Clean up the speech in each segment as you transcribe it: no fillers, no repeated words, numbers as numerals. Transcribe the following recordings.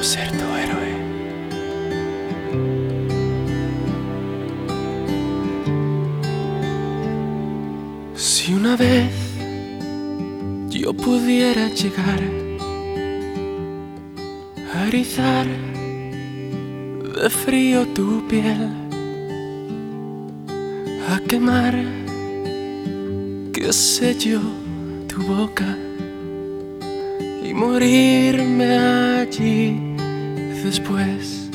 ser tu héroe. Si una vez yo pudiera llegar a erizar de frío tu piel, a quemar, qué sé yo, tu boca, y morirme allí después.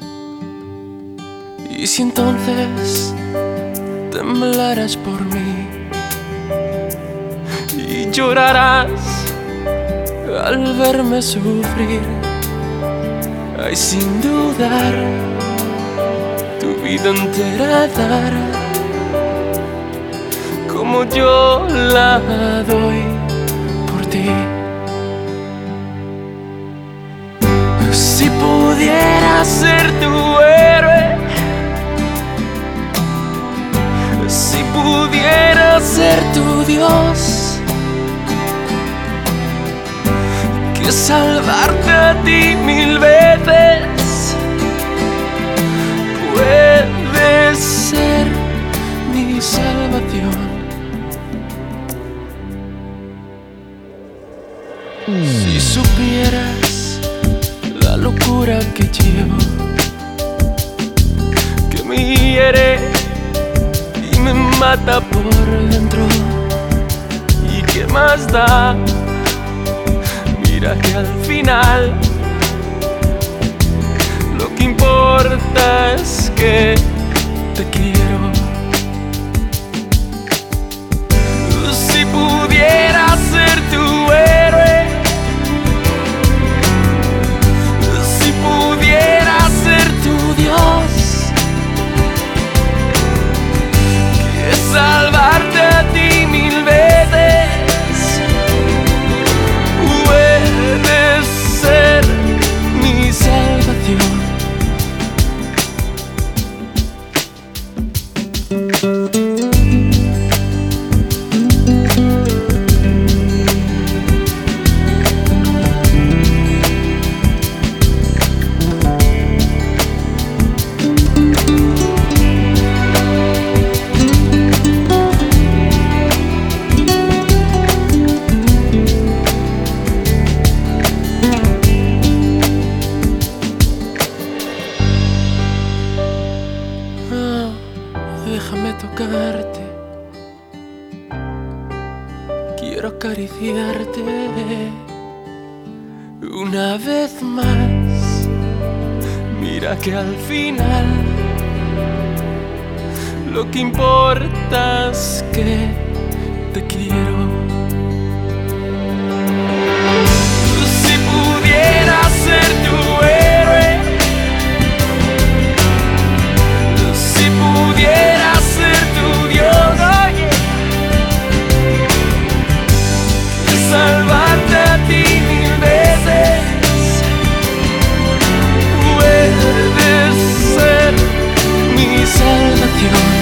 Y si entonces temblarás por mí y llorarás al verme sufrir, ay, sin dudar, tu vida entera dar, como yo la doy por ti. Si pudiera ser tu héroe, si pudiera ser tu Dios, que salvarte a ti 1000 veces, puedes ser mi salvación. Si supieras la locura que llevo, que me hiere y me mata por dentro, y qué más da, mira que al final lo que importa es que te quiero. Si pudiera ser tu héroe, si pudiera ser tu Dios, que salvarte a ti 1000 veces, puedes ser mi salvación. Déjame tocarte, quiero acariciarte una vez más. Mira que al final lo que importa es que te quiero. Si pudiera ser tu héroe, si pudiera ser tu Dios, que salvarte a ti 1000 veces, puedes ser mi salvación.